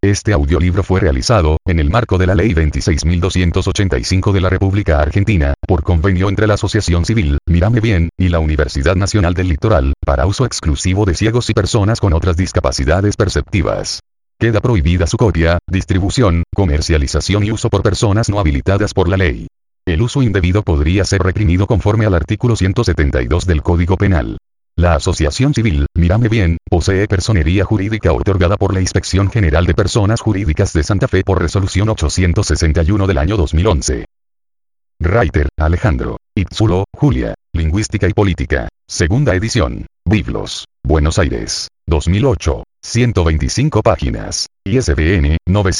Este audiolibro fue realizado, en el marco de la Ley 26.285 de la República Argentina, por convenio entre la Asociación Civil, Mírame Bien, y la Universidad Nacional del Litoral, para uso exclusivo de ciegos y personas con otras discapacidades perceptivas. Queda prohibida su copia, distribución, comercialización y uso por personas no habilitadas por la ley. El uso indebido podría ser reprimido conforme al artículo 172 del Código Penal. La Asociación Civil, Mírame Bien, posee personería jurídica otorgada por la Inspección General de Personas Jurídicas de Santa Fe por resolución 861 del año 2011. Reiter, Alejandro. Itzulo, Julia. Lingüística y Política. Segunda edición. Biblos. Buenos Aires. 2008. 125 páginas. ISBN,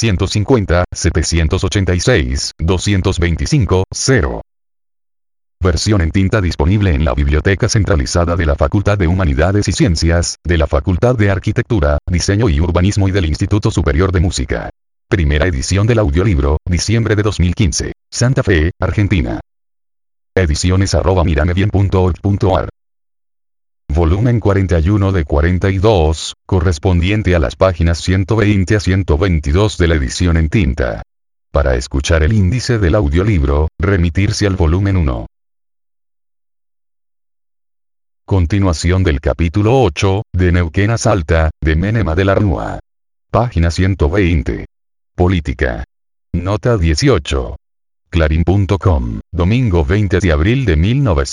950-786-225-0. Versión en tinta disponible en la Biblioteca Centralizada de la Facultad de Humanidades y Ciencias, de la Facultad de Arquitectura, Diseño y Urbanismo y del Instituto Superior de Música. Primera edición del audiolibro, diciembre de 2015. Santa Fe, Argentina. Ediciones@miramebien.org.ar. Volumen 41 de 42, correspondiente a las páginas 120 a 122 de la edición en tinta. Para escuchar el índice del audiolibro, remitirse al volumen 1. Continuación del capítulo 8, de Neuquén a Salta, de Menema de la Rúa. Página 120. Política. Nota 18. Clarín.com, domingo 20 de abril de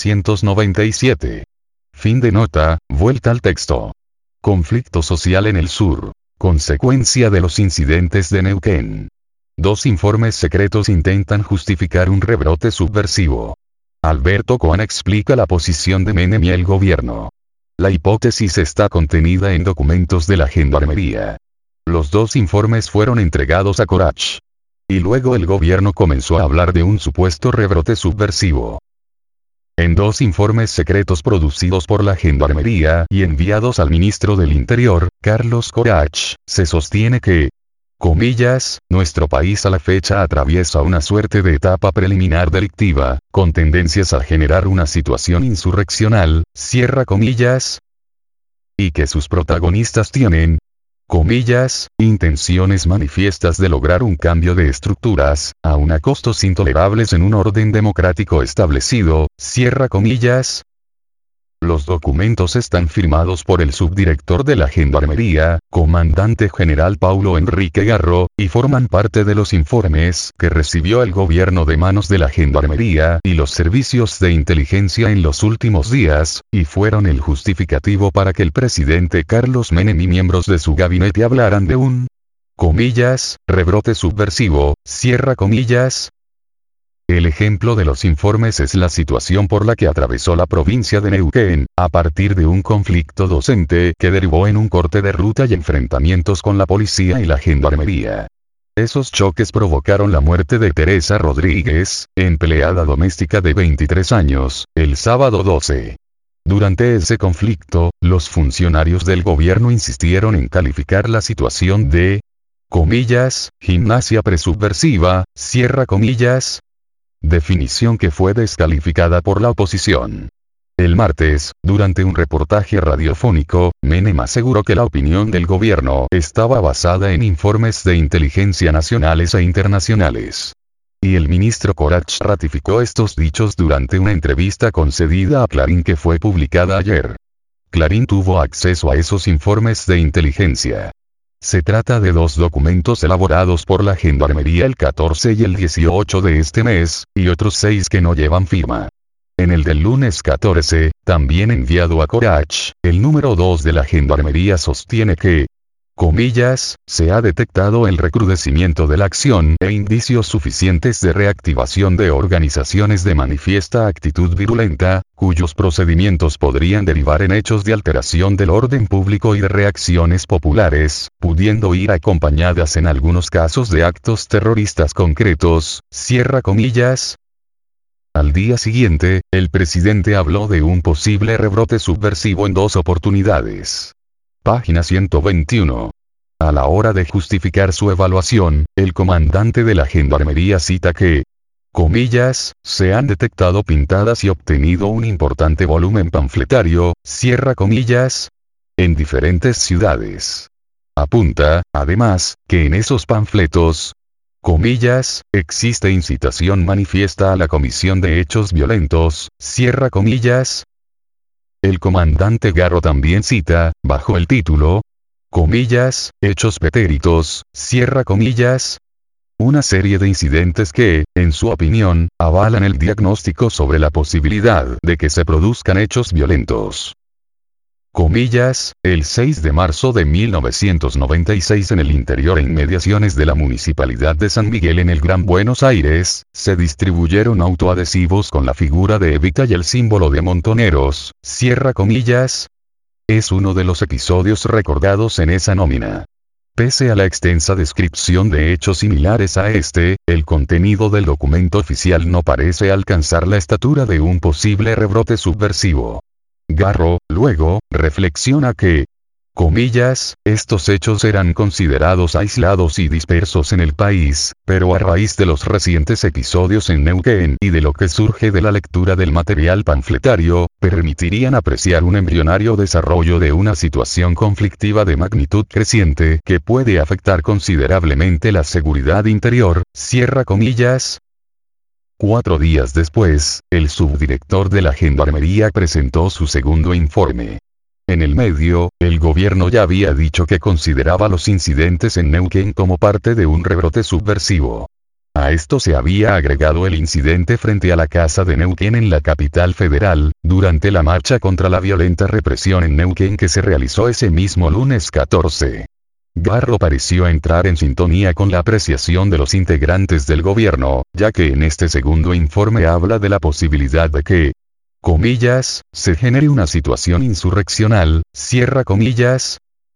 1997. Fin de nota, vuelta al texto. Conflicto social en el sur. Consecuencia de los incidentes de Neuquén. Dos informes secretos intentan justificar un rebrote subversivo. Alberto Coan explica la posición de Menem y el gobierno. La hipótesis está contenida en documentos de la Gendarmería. Los dos informes fueron entregados a Corach. Y luego el gobierno comenzó a hablar de un supuesto rebrote subversivo. En dos informes secretos producidos por la Gendarmería y enviados al ministro del Interior, Carlos Corach, se sostiene que, comillas, nuestro país a la fecha atraviesa una suerte de etapa preliminar delictiva, con tendencias a generar una situación insurreccional, cierra comillas, y que sus protagonistas tienen, comillas, intenciones manifiestas de lograr un cambio de estructuras, aun a costos intolerables en un orden democrático establecido, cierra comillas. Los documentos están firmados por el subdirector de la Gendarmería, comandante general Paulo Enrique Garro, y forman parte de los informes que recibió el gobierno de manos de la Gendarmería y los servicios de inteligencia en los últimos días, y fueron el justificativo para que el presidente Carlos Menem y miembros de su gabinete hablaran de un, comillas, rebrote subversivo, cierra comillas. El ejemplo de los informes es la situación por la que atravesó la provincia de Neuquén, a partir de un conflicto docente que derivó en un corte de ruta y enfrentamientos con la policía y la Gendarmería. Esos choques provocaron la muerte de Teresa Rodríguez, empleada doméstica de 23 años, el sábado 12. Durante ese conflicto, los funcionarios del gobierno insistieron en calificar la situación de, comillas, gimnasia presubversiva, cierra comillas. Definición que fue descalificada por la oposición. El martes, durante un reportaje radiofónico, Menem aseguró que la opinión del gobierno estaba basada en informes de inteligencia nacionales e internacionales. Y el ministro Corach ratificó estos dichos durante una entrevista concedida a Clarín que fue publicada ayer. Clarín tuvo acceso a esos informes de inteligencia. Se trata de dos documentos elaborados por la Gendarmería el 14 y el 18 de este mes, y otros 6 que no llevan firma. En el del lunes 14, también enviado a Corach, el número 2 de la Gendarmería sostiene que, comillas, se ha detectado el recrudecimiento de la acción e indicios suficientes de reactivación de organizaciones de manifiesta actitud virulenta, cuyos procedimientos podrían derivar en hechos de alteración del orden público y de reacciones populares, pudiendo ir acompañadas en algunos casos de actos terroristas concretos, cierra comillas. Al día siguiente, el presidente habló de un posible rebrote subversivo en dos oportunidades. Página 121. A la hora de justificar su evaluación, el comandante de la Gendarmería cita que, comillas, se han detectado pintadas y obtenido un importante volumen panfletario, cierra comillas, en diferentes ciudades. Apunta, además, que en esos panfletos, comillas, existe incitación manifiesta a la comisión de hechos violentos, cierra comillas. El comandante Garro también cita, bajo el título, comillas, hechos pretéritos, cierra comillas, una serie de incidentes que, en su opinión, avalan el diagnóstico sobre la posibilidad de que se produzcan hechos violentos. Comillas, el 6 de marzo de 1996 en el interior e inmediaciones de la Municipalidad de San Miguel en el Gran Buenos Aires, se distribuyeron autoadhesivos con la figura de Evita y el símbolo de Montoneros, cierra comillas. Es uno de los episodios recordados en esa nómina. Pese a la extensa descripción de hechos similares a este, el contenido del documento oficial no parece alcanzar la estatura de un posible rebrote subversivo. Garro, luego, reflexiona que, comillas, estos hechos eran considerados aislados y dispersos en el país, pero a raíz de los recientes episodios en Neuquén y de lo que surge de la lectura del material panfletario, permitirían apreciar un embrionario desarrollo de una situación conflictiva de magnitud creciente que puede afectar considerablemente la seguridad interior, cierra comillas. 4 días después, el subdirector de la Gendarmería presentó su segundo informe. En el medio, el gobierno ya había dicho que consideraba los incidentes en Neuquén como parte de un rebrote subversivo. A esto se había agregado el incidente frente a la Casa de Neuquén en la capital federal, durante la marcha contra la violenta represión en Neuquén que se realizó ese mismo lunes 14. Garro pareció entrar en sintonía con la apreciación de los integrantes del gobierno, ya que en este segundo informe habla de la posibilidad de que, comillas, se genere una situación insurreccional, cierra comillas.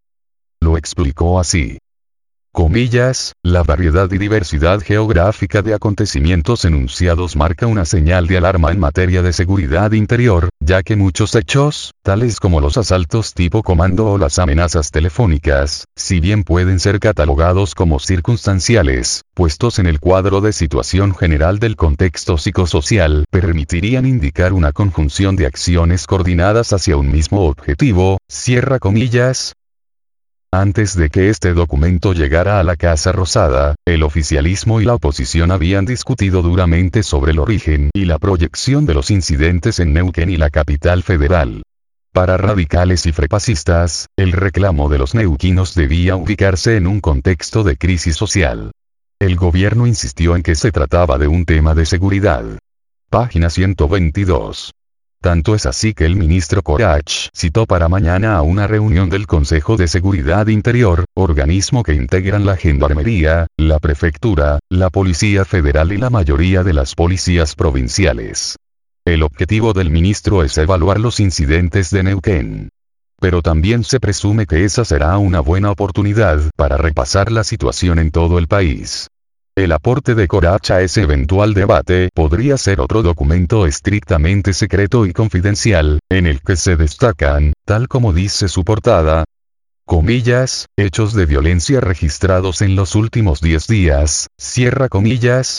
Lo explicó así. Comillas, la variedad y diversidad geográfica de acontecimientos enunciados marca una señal de alarma en materia de seguridad interior, ya que muchos hechos, tales como los asaltos tipo comando o las amenazas telefónicas, si bien pueden ser catalogados como circunstanciales, puestos en el cuadro de situación general del contexto psicosocial, permitirían indicar una conjunción de acciones coordinadas hacia un mismo objetivo, cierra comillas. Antes de que este documento llegara a la Casa Rosada, el oficialismo y la oposición habían discutido duramente sobre el origen y la proyección de los incidentes en Neuquén y la capital federal. Para radicales y frepasistas, el reclamo de los neuquinos debía ubicarse en un contexto de crisis social. El gobierno insistió en que se trataba de un tema de seguridad. Página 122. Tanto es así que el ministro Corach citó para mañana a una reunión del Consejo de Seguridad Interior, organismo que integran la Gendarmería, la Prefectura, la Policía Federal y la mayoría de las policías provinciales. El objetivo del ministro es evaluar los incidentes de Neuquén. Pero también se presume que esa será una buena oportunidad para repasar la situación en todo el país. El aporte de Corach a ese eventual debate podría ser otro documento estrictamente secreto y confidencial, en el que se destacan, tal como dice su portada, comillas, hechos de violencia registrados en los últimos 10 días, cierra comillas.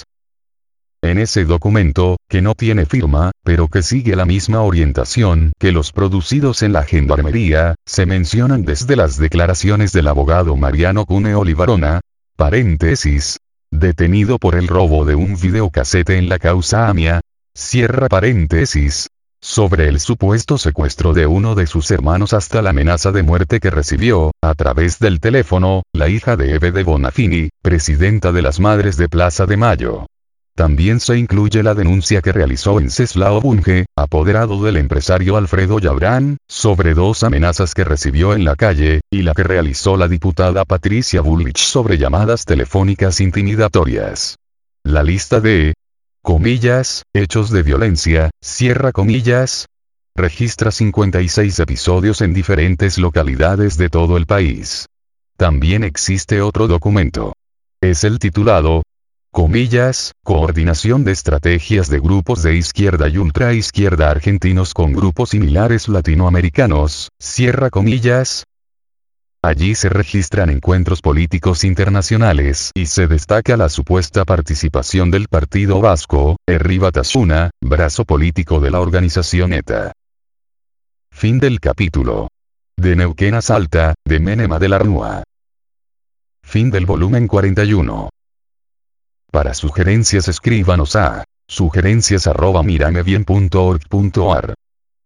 En ese documento, que no tiene firma, pero que sigue la misma orientación que los producidos en la Gendarmería, se mencionan desde las declaraciones del abogado Mariano Cuneo Libarona, paréntesis, detenido por el robo de un videocasete en la causa AMIA, cierra paréntesis, sobre el supuesto secuestro de uno de sus hermanos hasta la amenaza de muerte que recibió, a través del teléfono, la hija de Eve de Bonafini, presidenta de las Madres de Plaza de Mayo. También se incluye la denuncia que realizó Wenceslao Bunge, apoderado del empresario Alfredo Yabrán, sobre 2 amenazas que recibió en la calle, y la que realizó la diputada Patricia Bullrich sobre llamadas telefónicas intimidatorias. La lista de, comillas, hechos de violencia, cierra comillas, registra 56 episodios en diferentes localidades de todo el país. También existe otro documento. Es el titulado, comillas, coordinación de estrategias de grupos de izquierda y ultraizquierda argentinos con grupos similares latinoamericanos, cierra comillas. Allí se registran encuentros políticos internacionales y se destaca la supuesta participación del Partido Vasco, Herri Batasuna, brazo político de la organización ETA. Fin del capítulo. De Neuquén a Salta, de Menema de la Rúa. Fin del volumen 41. Para sugerencias escríbanos a sugerencias@miramebien.org.ar